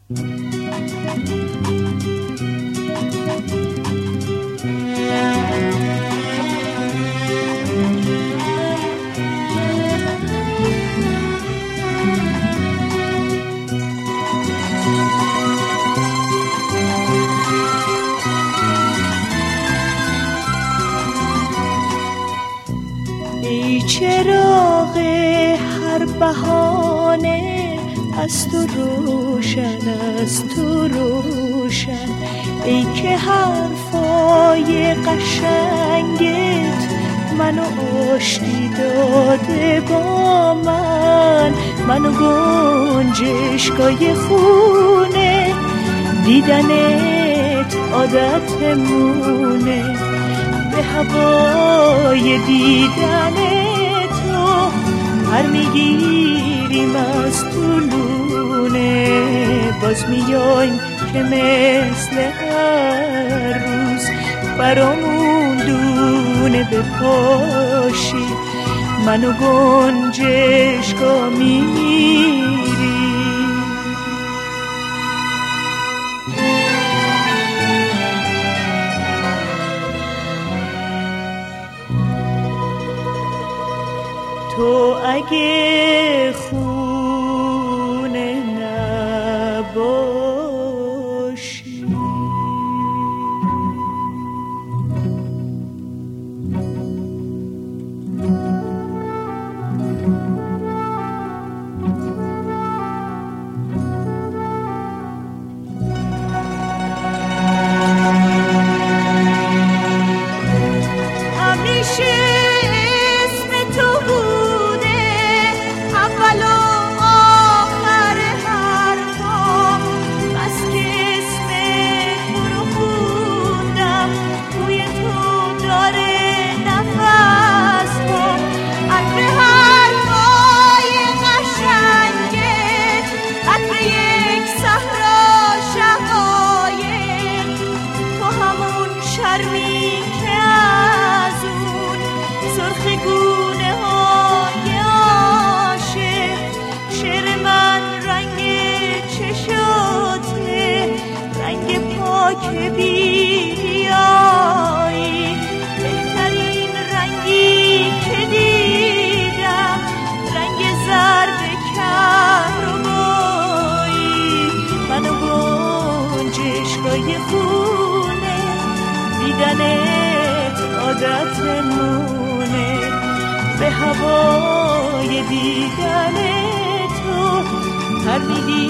ای چراغ هر بهانه از تو روشن، از تو روشن، ای که حرفای قشنگت منو آشتی داده با منو گنجشگاه خونه، دیدنت عادتمونه، به هوای دیدن تو پر میگیریم از طولونه، باز میایم که مثل هر روز برامون دونه بپاشی، منو گنجشگاه میری. تو اگه خونه نباشی که بیایی، بهترین رنگی که دیدم رنگ زرد کهربایی، منو گنجشگاه خونه، دیدنت عادتمونه، به هوای دیدن تو پر میگیرم